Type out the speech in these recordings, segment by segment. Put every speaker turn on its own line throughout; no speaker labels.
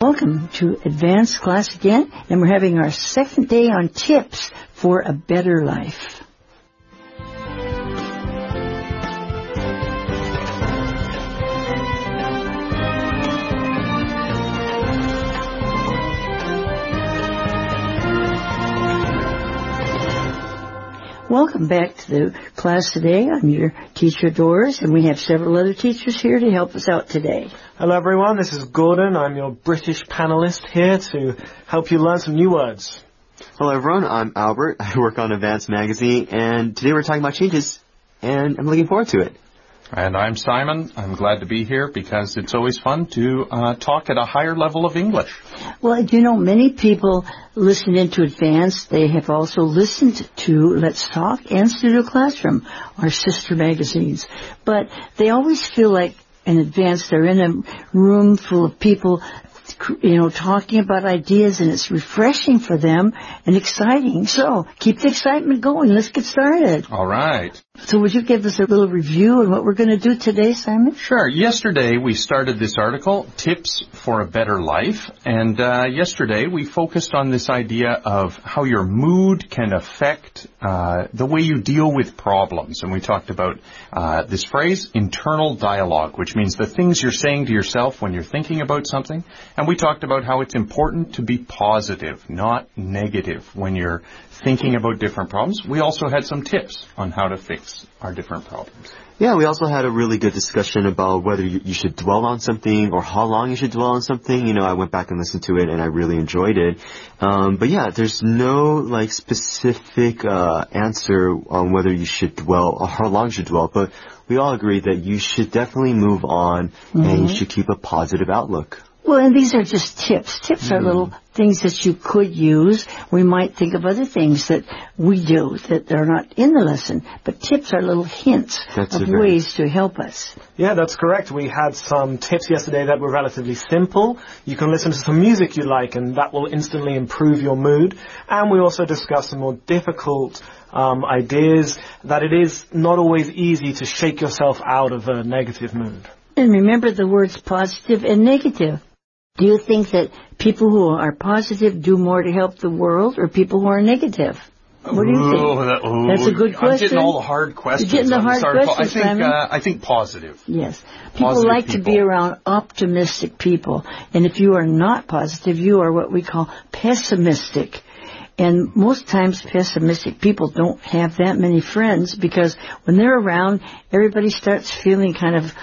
Welcome to Advanced Class again, and we're having our second day on tips for a better life. Welcome back to the class today. I'm your teacher, Doris, and we have several other teachers here to help us out today.
Hello everyone, this is Gordon. I'm your British panelist here to help you learn some new words.
Hello everyone, I'm Albert. I work on Advanced Magazine, and today we're talking about changes, and I'm looking forward to it.
And I'm Simon. I'm glad to be here because it's always fun to talk at a higher level of English.
Well, you know, many people listen into Advanced. They have also listened to Let's Talk and Studio Classroom, our sister magazines. But they always feel like in Advanced they're in a room full of people, you know, talking about ideas, and it's refreshing for them and exciting. So keep the excitement going. Let's get started.
All right.
So would you give us a little review on what we're going to do today, Simon?
Sure. Yesterday we started this article, Tips for a Better Life. And yesterday we focused on this idea of how your mood can affect the way you deal with problems. And we talked about this phrase, internal dialogue, which means the things you're saying to yourself when you're thinking about something. And we talked about how it's important to be positive, not negative, when you're thinking about different problems. We also had some tips on how to fix our different problems.
Yeah, we also had a really good discussion about whether you should dwell on something or how long you should dwell on something. You know, I went back and listened to it, and I really enjoyed it. But yeah, there's no specific answer on whether you should dwell or how long you should dwell. But we all agree that you should definitely move on, and you should keep a positive outlook.
Well, and these are just tips. Tips are little things that you could use. We might think of other things that we do that are not in the lesson, but tips are little hints of ways to help us.
Yeah, that's correct. We had some tips yesterday that were relatively simple. You can listen to some music you like, and that will instantly improve your mood. And we also discussed some more difficult ideas, that it is not always easy to shake yourself out of a negative mood.
And remember the words positive and negative. Do you think that people who are positive do more to help the world, or people who are negative? What do you think? That's a good question.
I'm getting all the hard questions.
You're getting the hard questions, Simon.
I think positive.
Yes. People like to be around optimistic people. And if you are not positive, you are what we call pessimistic. And most times pessimistic people don't have that many friends, because when they're around, everybody starts feeling kind of,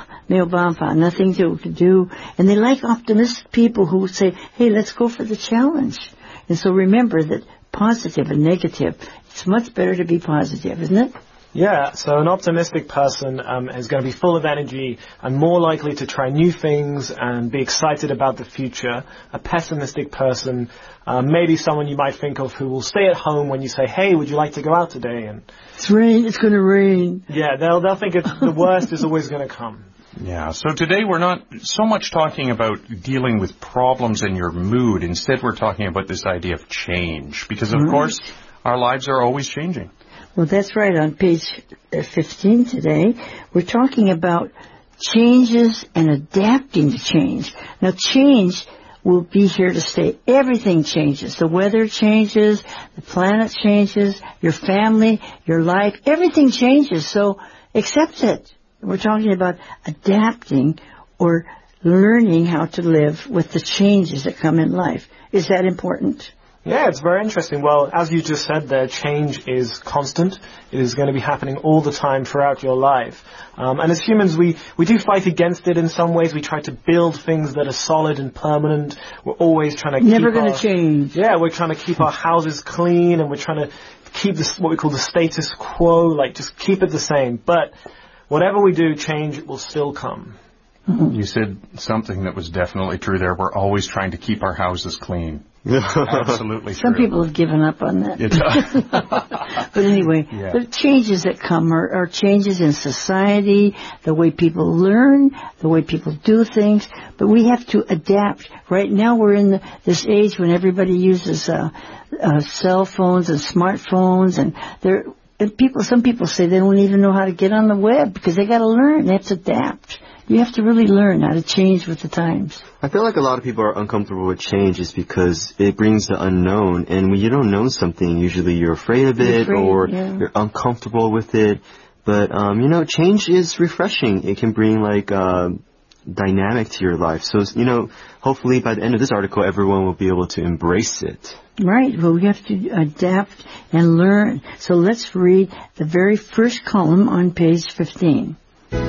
nothing to do. And they like optimistic people who say, hey, let's go for the challenge. And so remember that positive and negative, it's much better to be positive, isn't it?
Yeah, so an optimistic person is going to be full of energy and more likely to try new things and be excited about the future. A pessimistic person, maybe someone you might think of who will stay at home when you say, hey, would you like to go out today? And
it's going to rain.
Yeah, they'll think the worst is always going to come.
Yeah, so today we're not so much talking about dealing with problems in your mood. Instead, we're talking about this idea of change, because, of course, our lives are always changing.
Well, that's right. On page 15 today, we're talking about changes and adapting to change. Now, change will be here to stay. Everything changes. The weather changes, the planet changes, your family, your life, everything changes. So accept it. We're talking about adapting or learning how to live with the changes that come in life. Is that important?
Yeah, it's very interesting. Well, as you just said there, change is constant. It is going to be happening all the time throughout your life. And as humans, we do fight against it in some ways. We try to build things that are solid and permanent. We're always trying to
never going to change.
Yeah, we're trying to keep our houses clean, and we're trying to keep this, what we call the status quo, like just keep it the same. But whatever we do, change will still come.
You said something that was definitely true there. We're always trying to keep our houses clean. Absolutely true.
Some people have given up on that. But anyway, the changes that come are changes in society, the way people learn, the way people do things. But we have to adapt. Right now we're in this age when everybody uses cell phones and smartphones, and some people say they don't even know how to get on the web because they got to learn. They have to adapt. You have to really learn how to change with the times.
I feel like a lot of people are uncomfortable with change is because it brings the unknown. And when you don't know something, usually you're afraid of it you're uncomfortable with it. But, change is refreshing. It can bring dynamic to your life. So, hopefully by the end of this article, everyone will be able to embrace it.
Right. Well, we have to adapt and learn. So let's read the very first column on page 15.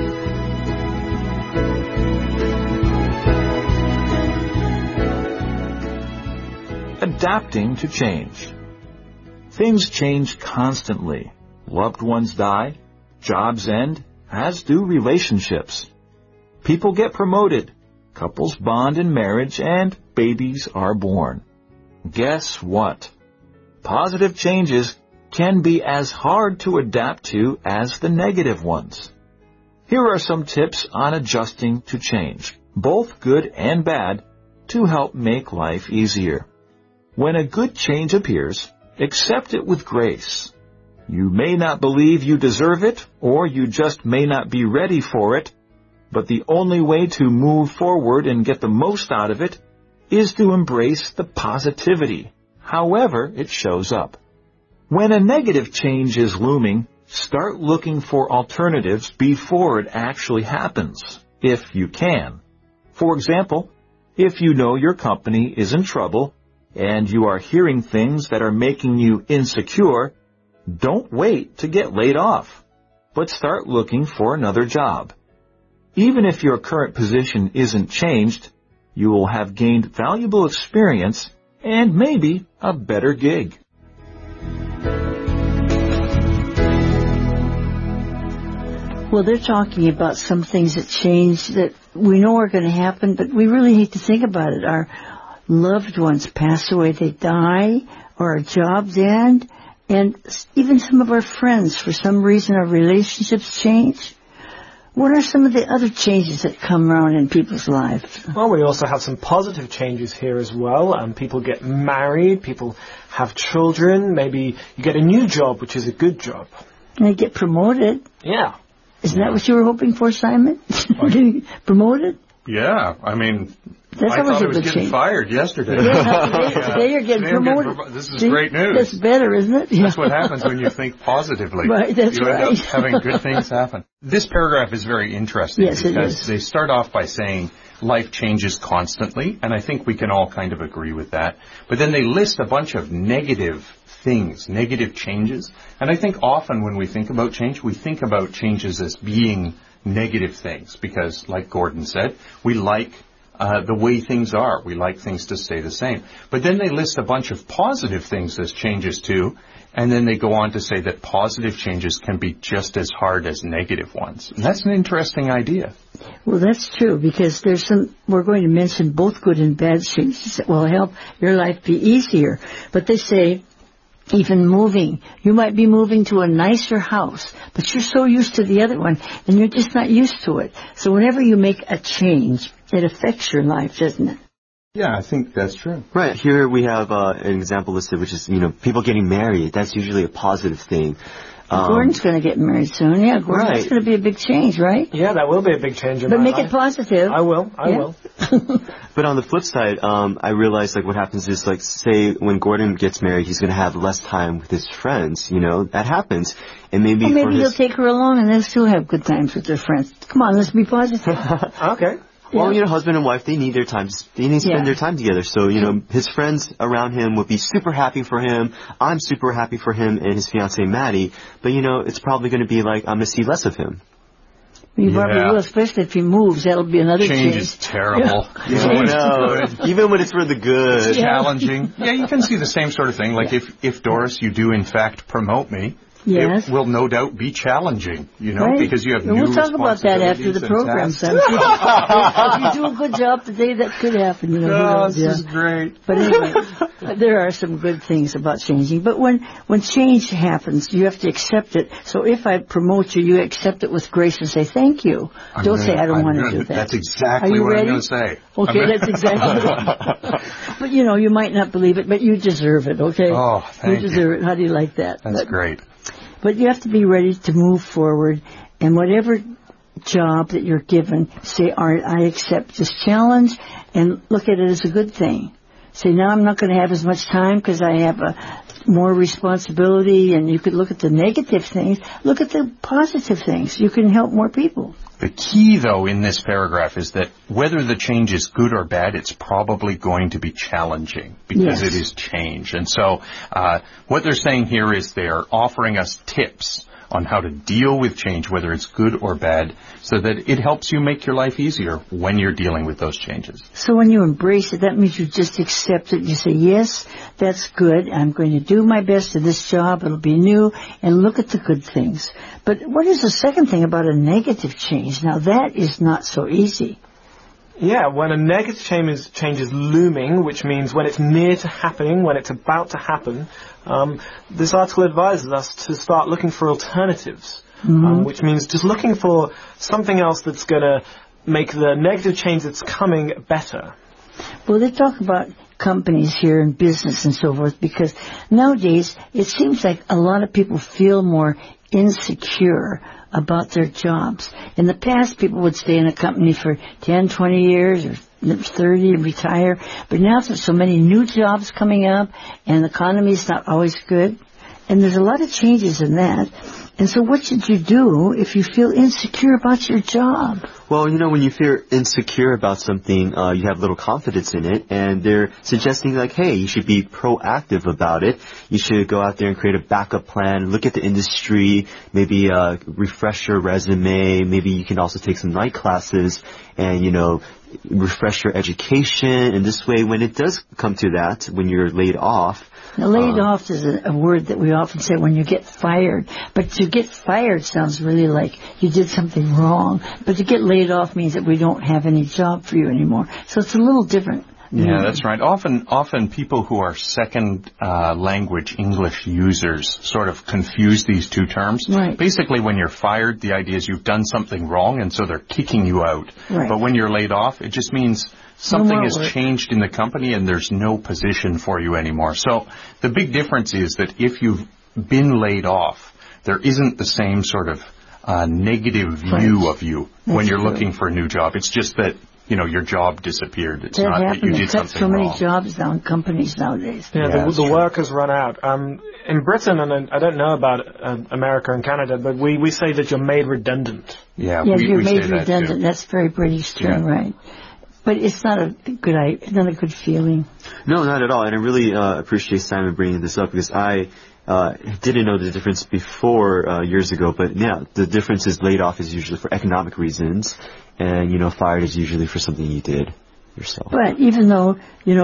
Adapting to change. Things change constantly. Loved ones die, jobs end, as do relationships. People get promoted, couples bond in marriage, and babies are born. Guess what? Positive changes can be as hard to adapt to as the negative ones. Here are some tips on adjusting to change, both good and bad, to help make life easier. When a good change appears, accept it with grace. You may not believe you deserve it, or you just may not be ready for it, but the only way to move forward and get the most out of it is to embrace the positivity, however it shows up. When a negative change is looming, start looking for alternatives before it actually happens, if you can. For example, if you know your company is in trouble and you are hearing things that are making you insecure, don't wait to get laid off, but start looking for another job. Even if your current position isn't changed, you will have gained valuable experience and maybe a better gig.
Well, they're talking about some things that change that we know are going to happen, but we really need to think about it. Our loved ones pass away, they die, or our jobs end, and even some of our friends, for some reason, our relationships change. What are some of the other changes that come around in people's lives?
Well, we also have some positive changes here as well. People get married, people have children, maybe you get a new job, which is a good job.
And they get promoted.
Yeah.
Isn't that what you were hoping for, Simon? Getting promoted?
Yeah, I mean,
That's
I thought I
a
was
good
getting
change.
fired yesterday.
Today you're getting promoted.
This is great news.
That's better, isn't it?
That's what happens when you think positively.
Right, that's
you end
right.
up having good things happen. This paragraph is very interesting because they start off by saying life changes constantly, and I think we can all kind of agree with that. But then they list a bunch of negative things, negative changes. And I think often when we think about change, we think about changes as being negative things because, like Gordon said, we like the way things are. We like things to stay the same. But then they list a bunch of positive things as changes too, and then they go on to say that positive changes can be just as hard as negative ones. And that's an interesting idea.
Well, that's true, because we're going to mention both good and bad changes that will help your life be easier. But they say, even moving, you might be moving to a nicer house, but you're so used to the other one, and you're just not used to it. So whenever you make a change, it affects your life, doesn't it?
Yeah, I think that's true.
Right. Here we have an example listed, which is, people getting married. That's usually a positive thing.
Gordon's going to get married soon. Yeah, Gordon, that's going to be a big change, right?
Yeah, that will be a big change in my life.
But make it positive.
I will.
But on the flip side, I realized, what happens is, say, when Gordon gets married, he's going to have less time with his friends, that happens. And maybe
he'll take her along and they'll still have good times with their friends. Come on, let's be positive.
Okay.
Well, husband and wife, they need their time. They need to spend their time together. So, his friends around him would be super happy for him. I'm super happy for him and his fiancée, Maddie. But, it's probably going to be like, I'm going to see less of him.
You probably will, especially if he moves. That'll be another change.
Change is terrible.
Even when it's for the good.
It's challenging. Yeah, you can see the same sort of thing. Like if Doris, you do in fact promote me, it will no doubt be challenging, because you have new responsibilities. We'll talk about that after the program, son.
If you do a good job today, that could happen.
This is great.
But anyway, there are some good things about changing. But when change happens, you have to accept it. So if I promote you, you accept it with grace and say thank you. Don't say I don't want to do that.
That's exactly what I'm going to say.
Okay, that's exactly it. But you might not believe it, but you deserve it. Okay.
Oh, thank you.
You deserve it. How do you like that?
That's great.
But you have to be ready to move forward, and whatever job that you're given, say, all right, I accept this challenge, and look at it as a good thing. Say, now I'm not going to have as much time because I have more responsibility, and you could look at the negative things. Look at the positive things. You can help more people.
The key, though, in this paragraph is that whether the change is good or bad, it's probably going to be challenging because it is change. And so what they're saying here is they're offering us tips on how to deal with change, whether it's good or bad, so that it helps you make your life easier when you're dealing with those changes.
So when you embrace it, that means you just accept it. You say, yes, that's good. I'm going to do my best in this job. It'll be new. And look at the good things. But what is the second thing about a negative change? Now, that is not so easy.
Yeah, when a negative change is looming, which means when it's near to happening, when it's about to happen, this article advises us to start looking for alternatives, which means just looking for something else that's going to make the negative change that's coming better.
Well, they talk about companies here in business and so forth, because nowadays it seems like a lot of people feel more insecure about their jobs. In the past, people would stay in a company for 10, 20 years or 30 and retire. But now there's so many new jobs coming up, and the economy's not always good. And there's a lot of changes in that. And so what should you do if you feel insecure about your job?
Well, when you feel insecure about something, you have little confidence in it, and they're suggesting like, hey, you should be proactive about it. You should go out there and create a backup plan, look at the industry, maybe refresh your resume, maybe you can also take some night classes and, refresh your education. And this way, when it does come to that, when you're laid off,
now, laid off is a word that we often say when you get fired. But to get fired sounds really like you did something wrong. But to get laid off means that we don't have any job for you anymore. So it's a little different.
Yeah, that's right. Often people who are second language English users sort of confuse these two terms.
Right.
Basically, when you're fired, the idea is you've done something wrong, and so they're kicking you out.
Right.
But when you're laid off, it just means something has changed in the company and there's no position for you anymore. So the big difference is that if you've been laid off, there isn't the same sort of negative view of you when you're looking for a new job. It's just that your job disappeared. It's not that you did something wrong.
So many jobs now in companies nowadays.
Yeah, the work has run out. In Britain, and I don't know about America and Canada, but we say that you're made redundant.
Yeah, you're made redundant. That's very British term, right? But it's not a good feeling. No,
not at all. And I really appreciate Simon bringing this up, because I didn't know the difference before years ago. But yeah, the difference is laid off is usually for economic reasons, and fired is usually for something you did yourself.
But even though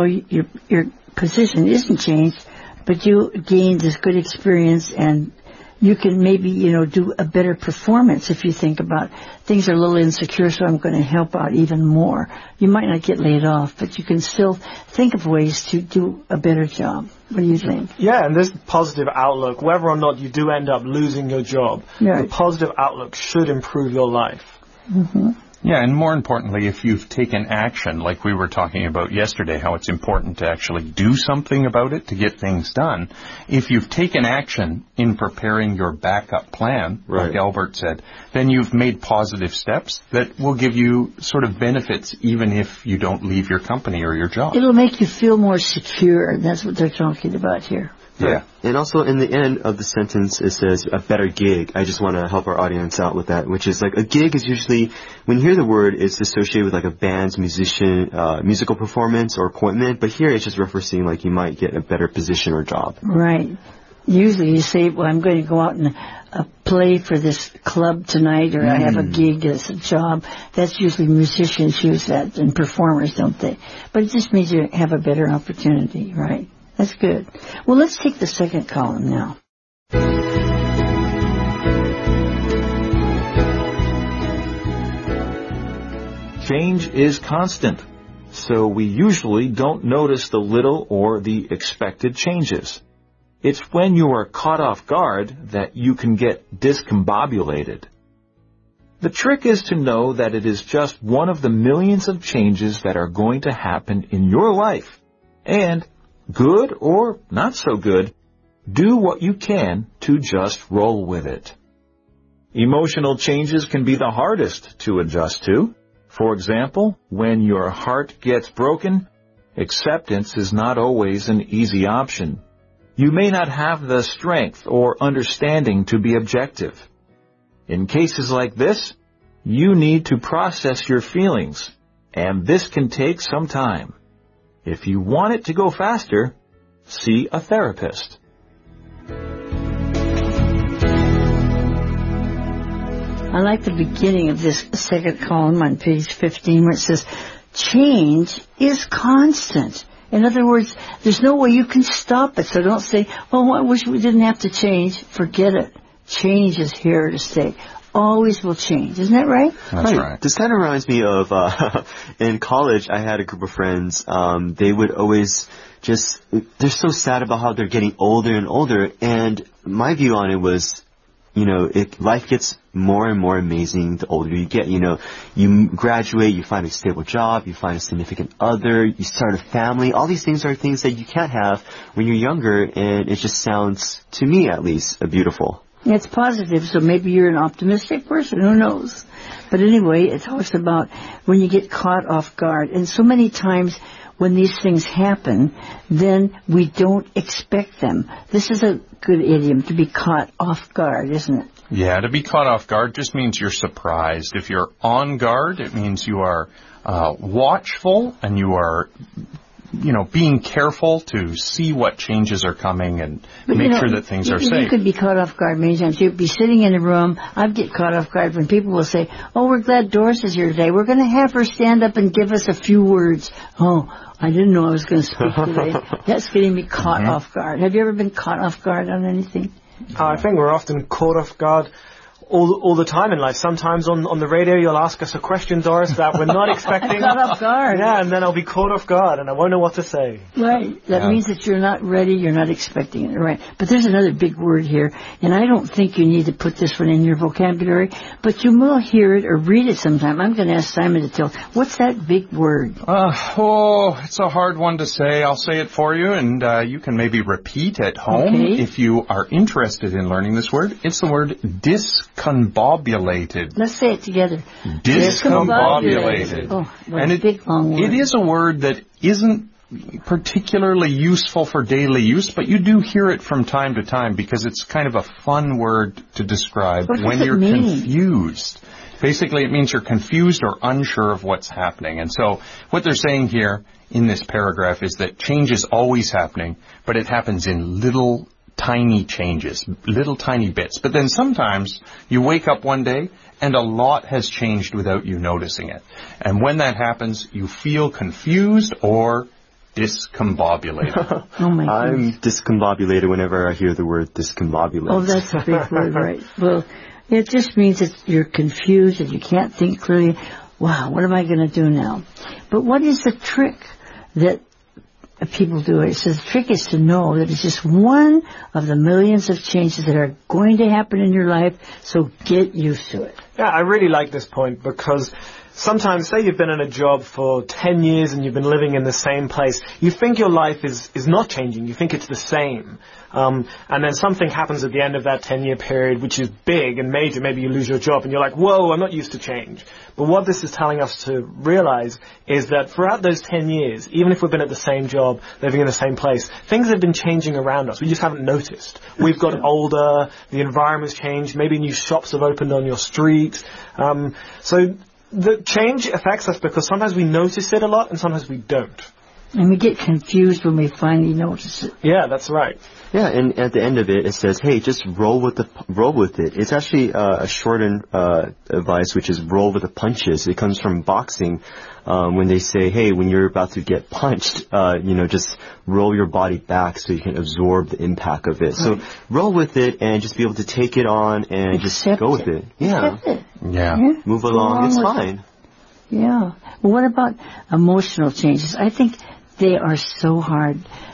your position isn't changed, but you gained this good experience, and you can maybe do a better performance if you think about things are a little insecure, so I'm going to help out even more. You might not get laid off, but you can still think of ways to do a better job. What do you think?
Yeah, and this positive outlook, whether or not you do end up losing your job, the positive outlook should improve your life.
Mm-hmm.
Yeah, and more importantly, if you've taken action, like we were talking about yesterday, how it's important to actually do something about it to get things done. If you've taken action in preparing your backup plan, like Albert said, then you've made positive steps that will give you sort of benefits even if you don't leave your company or your job.
It'll make you feel more secure, and that's what they're talking about here.
Yeah. And also in the end of the sentence, it says a better gig. I just want to help our audience out with that, which is like a gig is usually, when you hear the word, it's associated with like a band's musical performance or appointment. But here it's just referencing like you might get a better position or job.
Right. Usually you say, well, I'm going to go out and play for this club tonight, or I have a gig as a job. That's usually musicians use that, and performers, don't they? But it just means you have a better opportunity, right? That's good. Well, let's take the second column now.
Change is constant, so we usually don't notice the little or the expected changes. It's when you are caught off guard that you can get discombobulated. The trick is to know that it is just one of the millions of changes that are going to happen in your life, and good or not so good, do what you can to just roll with it. Emotional changes can be the hardest to adjust to. For example, when your heart gets broken, acceptance is not always an easy option. You may not have the strength or understanding to be objective. In cases like this, you need to process your feelings, and this can take some time. If you want it to go faster, see a therapist.
I like the beginning of this second column on page 15 where it says, change is constant. In other words, there's no way you can stop it. So don't say, oh, I wish we didn't have to change. Forget it. Change is here to stay. Always will change. Isn't that right?
That's right.
This kind of reminds me of, in college, I had a group of friends, they would always they're so sad about how they're getting older and older. And my view on it was, life gets more and more amazing the older you get. You graduate, you find a stable job, you find a significant other, you start a family. All these things are things that you can't have when you're younger, and it just sounds, to me at least, beautiful.
It's positive, so maybe you're an optimistic person, who knows? But anyway, it talks about when you get caught off guard. And so many times when these things happen, then we don't expect them. This is a good idiom, to be caught off guard, isn't it?
Yeah, to be caught off guard just means you're surprised. If you're on guard, it means you are watchful and you are being careful to see what changes are coming and make sure that things are safe.
You could be caught off guard many times. You'd be sitting in a room. I'd get caught off guard when people will say, oh, we're glad Doris is here today. We're going to have her stand up and give us a few words. Oh, I didn't know I was going to speak today. That's getting me caught off guard. Have you ever been caught off guard on anything?
I think we're often caught off guard all the time in life. Sometimes on the radio you'll ask us a question, Doris, that we're not expecting.
Caught off guard.
Yeah, and then I'll be caught off guard and I won't know what to say.
Right. That means that you're not ready, you're not expecting it. Right. But there's another big word here, and I don't think you need to put this one in your vocabulary, but you will hear it or read it sometime. I'm going to ask Simon to tell. What's that big word?
It's a hard one to say. I'll say it for you, and you can maybe repeat at home if you are interested in learning this word. It's the word discombobulated.
Let's say it together.
Discombobulated.
Oh, what a big long word.
It is a word that isn't particularly useful for daily use, but you do hear it from time to time because it's kind of a fun word to describe when you're confused. Basically, it means you're confused or unsure of what's happening. And so what they're saying here in this paragraph is that change is always happening, but it happens in little tiny changes, little tiny bits. But then sometimes you wake up one day and a lot has changed without you noticing it. And when that happens, you feel confused or discombobulated.
Oh my goodness.
I'm discombobulated whenever I hear the word discombobulated.
Oh, that's a big word, right? Well, it just means that you're confused and you can't think clearly. Wow, what am I going to do now? But what is the trick that people do? It says the trick is to know that it's just one of the millions of changes that are going to happen in your life, so get used to it.
Yeah, I really like this point because sometimes, say you've been in a job for 10 years and you've been living in the same place, you think your life is not changing, you think it's the same. And then something happens at the end of that 10-year period which is big and major. Maybe you lose your job and you're like, whoa, I'm not used to change. But what this is telling us to realize is that throughout those 10 years, even if we've been at the same job, living in the same place, things have been changing around us. We just haven't noticed. We've got older, the environment's changed, maybe new shops have opened on your street. So the change affects us because sometimes we notice it a lot and sometimes we don't.
And we get confused when we finally notice it.
Yeah, that's right.
Yeah, and at the end of it, it says, hey, just roll with it. It's actually a shortened advice, which is roll with the punches. It comes from boxing, when they say, hey, when you're about to get punched, just roll your body back so you can absorb the impact of it. Right. So roll with it and just be able to take it on and just go with it. Yeah.
Yeah.
Move along. It's fine.
Yeah. Well, what about emotional changes? I think they are so hard.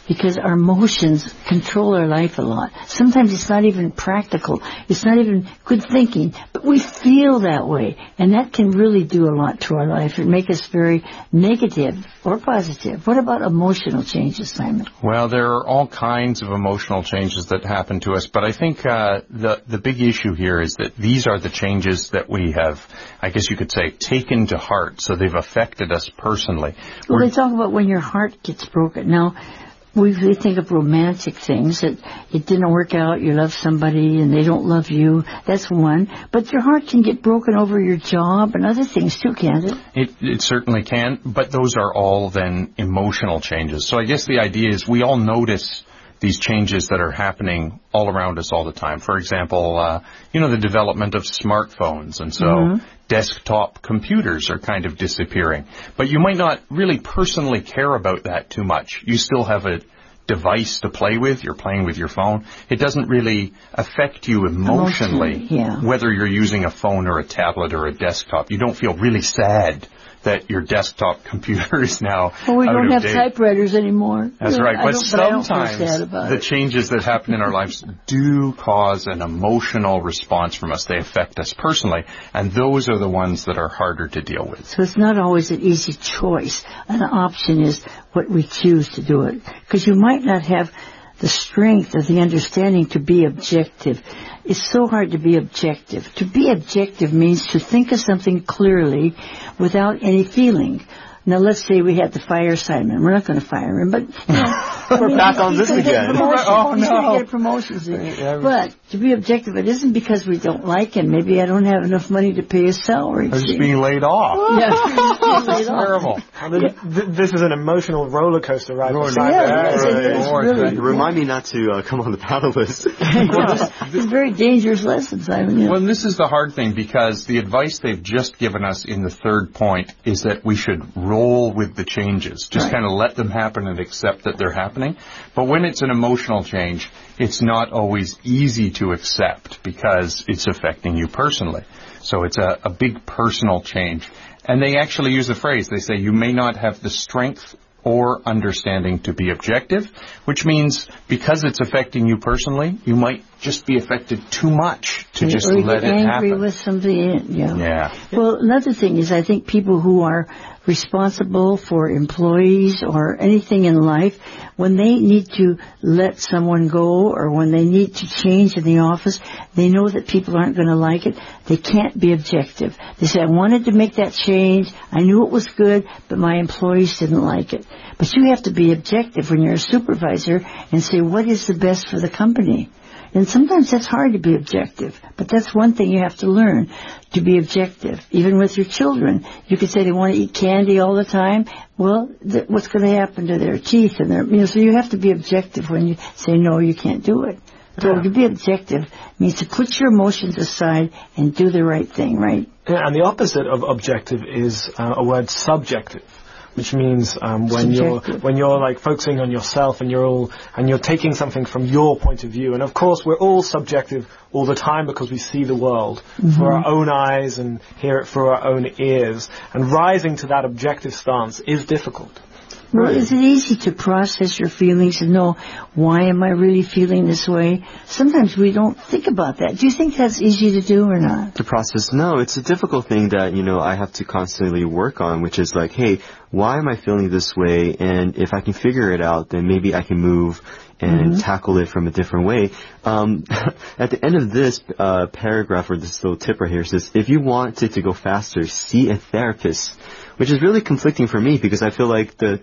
because our emotions control our life a lot. Sometimes it's not even practical. It's not even good thinking, but we feel that way, and that can really do a lot to our life and make us very negative or positive. What about emotional changes, Simon?
Well, there are all kinds of emotional changes that happen to us, but I think the big issue here is that these are the changes that we have, I guess you could say, taken to heart, so they've affected us personally.
Well, they talk about when your heart gets broken. Now, we think of romantic things, that it didn't work out, you love somebody and they don't love you. That's one. But your heart can get broken over your job and other things too, can't it?
It certainly can, but those are all then emotional changes. So I guess the idea is we all notice these changes that are happening all around us all the time. For example, the development of smartphones, and so desktop computers are kind of disappearing. But you might not really personally care about that too much. You still have a device to play with. You're playing with your phone. It doesn't really affect you emotionally, whether you're using a phone or a tablet or a desktop. You don't feel really sad that your desktop computer is now
we
out
don't
of
have
date.
typewriters anymore.
That's right. But sometimes
the
changes that happen in our lives do cause an emotional response from us. They affect us personally, and those are the ones that are harder to deal with.
So it's not always an easy choice. An option is what we choose to do it. Because you might not have the strength or the understanding to be objective. It's so hard to be objective. To be objective means to think of something clearly without any feeling. Now, let's say we had to fire Simon. We're not going to fire him, but
we're back on this again.
Oh, no. He's going to get promotions. But to be objective, it isn't because we don't like him. Maybe I don't have enough money to pay his salary.
I'm just being laid off.
That's
terrible.
This is an emotional roller coaster ride.
Remind me not to come on the paddle list.
It's a very dangerous lesson, Simon.
Well, and this is the hard thing, because the advice they've just given us in the third point is that we should roll with the changes. Just kind of let them happen and accept that they're happening. But when it's an emotional change, it's not always easy to accept because it's affecting you personally. So it's a big personal change. And they actually use a phrase. They say you may not have the strength or understanding to be objective, which means because it's affecting you personally, you might just be affected too much to just let it happen.
Angry with somebody. Yeah. Well, another thing is, I think people who are responsible for employees or anything in life, when they need to let someone go or when they need to change in the office, they know that people aren't going to like it. They can't be objective. They say, I wanted to make that change. I knew it was good, but my employees didn't like it. But you have to be objective when you're a supervisor and say, what is the best for the company? And sometimes that's hard to be objective, but that's one thing you have to learn, to be objective. Even with your children, you could say they want to eat candy all the time. Well, what's going to happen to their teeth and their, so you have to be objective when you say no, you can't do it. So to be objective means to put your emotions aside and do the right thing, right?
Yeah, and the opposite of objective is a word subjective, which means when you're like focusing on yourself and you're taking something from your point of view. And of course, we're all subjective all the time because we see the world through our own eyes and hear it through our own ears. And rising to that objective stance is difficult.
Well, is it easy to process your feelings and know, why am I really feeling this way? Sometimes we don't think about that. Do you think that's easy to do or not?
To process? No, it's a difficult thing that, I have to constantly work on, which is like, hey, why am I feeling this way? And if I can figure it out, then maybe I can move and tackle it from a different way. At the end of this paragraph, or this little tip right here, says, if you want it to go faster, see a therapist, which is really conflicting for me because I feel like the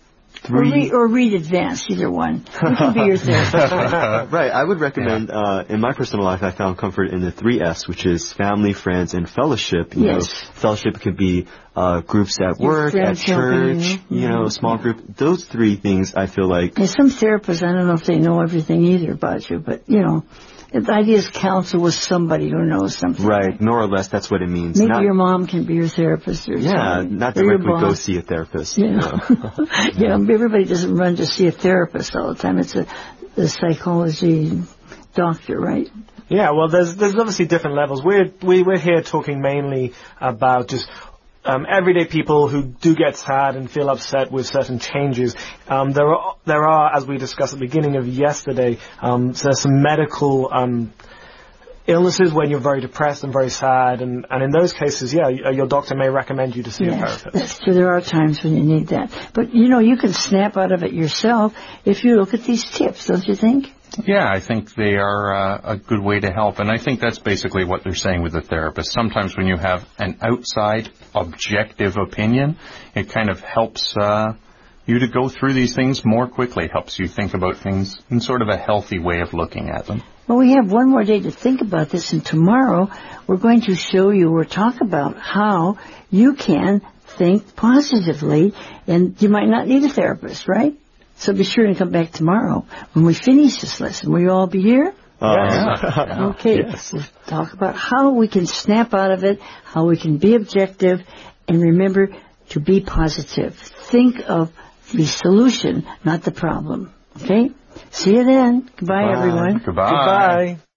or read Advanced, either one. You can be your therapist.
Right. I would recommend, in my personal life, I found comfort in the 3 F's, which is family, friends, and fellowship. You know, fellowship could be groups at work, at church, small group. Those 3 things I feel like.
And some therapists, I don't know if they know everything either about you, but, the idea is counsel with somebody who knows something.
Right, more or less, that's what it means.
Maybe your mom can be your therapist or something.
Not directly go see a therapist.
Everybody doesn't run to see a therapist all the time. It's a psychology doctor, right?
Yeah, well, there's obviously different levels. We're here talking mainly about just everyday people who do get sad and feel upset with certain changes. There are, as we discussed at the beginning of yesterday, there's some medical illnesses when you're very depressed and very sad, and in those cases, your doctor may recommend you to see a therapist.
That's true. There are times when you need that. But, you can snap out of it yourself if you look at these tips, don't you think?
Yeah, I think they are a good way to help, and I think that's basically what they're saying with the therapist. Sometimes when you have an outside, objective opinion, it kind of helps you to go through these things more quickly, helps you think about things in sort of a healthy way of looking at them.
Well, we have one more day to think about this, and tomorrow we're going to show you or talk about how you can think positively, and you might not need a therapist, right? So be sure to come back tomorrow when we finish this lesson. Will you all be here? Okay.
Yes.
We'll talk about how we can snap out of it, how we can be objective, and remember to be positive. Think of the solution, not the problem. Okay? See you then. Goodbye, everyone.
Goodbye.